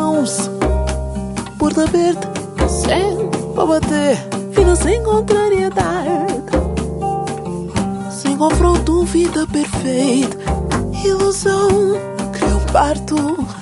mãos, porta aberta, sempre a bater, vida sem contrariedade, sem confronto, vida perfeita, ilusão, cria um parto,